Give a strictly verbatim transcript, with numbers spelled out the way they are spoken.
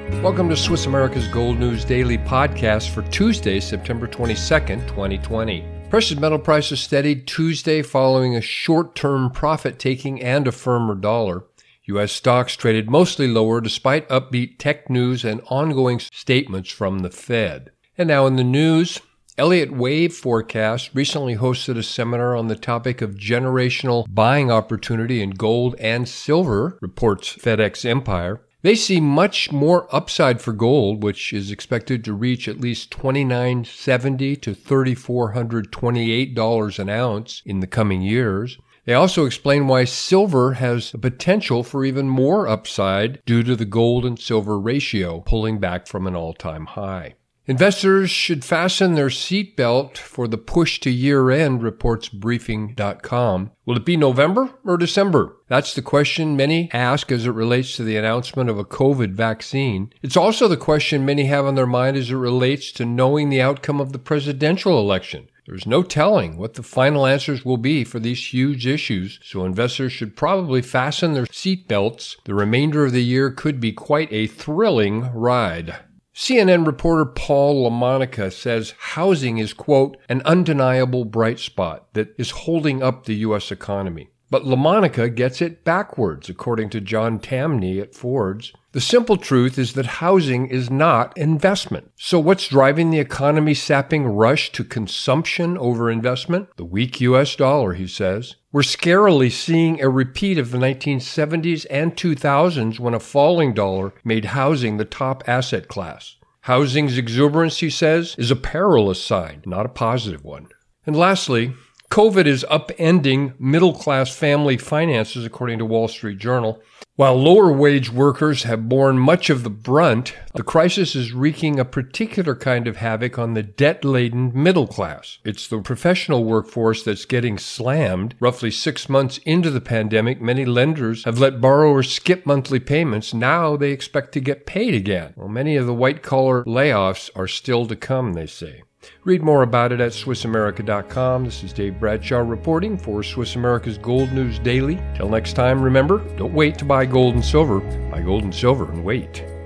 Welcome to Swiss America's Gold News Daily podcast for Tuesday, September twenty-second, twenty twenty. Precious metal prices steadied Tuesday following a short-term profit-taking and a firmer dollar. U S stocks traded mostly lower despite upbeat tech news and ongoing statements from the Fed. And now in the news, Elliott Wave Forecast recently hosted a seminar on the topic of generational buying opportunity in gold and silver, reports FedEx Empire. They see much more upside for gold, which is expected to reach at least twenty-nine seventy to thirty-four twenty-eight dollars an ounce in the coming years. They also explain why silver has the potential for even more upside due to the gold and silver ratio pulling back from an all-time high. Investors should fasten their seatbelt for the push to year-end, reports briefing dot com. Will it be November or December? That's the question many ask as it relates to the announcement of a COVID vaccine. It's also the question many have on their mind as it relates to knowing the outcome of the presidential election. There's no telling what the final answers will be for these huge issues, so investors should probably fasten their seatbelts. The remainder of the year could be quite a thrilling ride. C N N reporter Paul LaMonica says housing is, quote, an undeniable bright spot that is holding up the U S economy. But LaMonica gets it backwards, according to John Tamny at Ford's. The simple truth is that housing is not investment. So what's driving the economy's sapping rush to consumption over investment? The weak U S dollar, he says. We're scarily seeing a repeat of the nineteen seventies and two thousands when a falling dollar made housing the top asset class. Housing's exuberance, he says, is a perilous sign, not a positive one. And lastly, COVID is upending middle-class family finances, according to Wall Street Journal. While lower-wage workers have borne much of the brunt, the crisis is wreaking a particular kind of havoc on the debt-laden middle class. It's the professional workforce that's getting slammed. Roughly six months into the pandemic, many lenders have let borrowers skip monthly payments. Now they expect to get paid again. Well, many of the white-collar layoffs are still to come, they say. Read more about it at Swiss America dot com. This is Dave Bradshaw reporting for Swiss America's Gold News Daily. Till next time, remember, don't wait to buy gold and silver. Buy gold and silver and wait.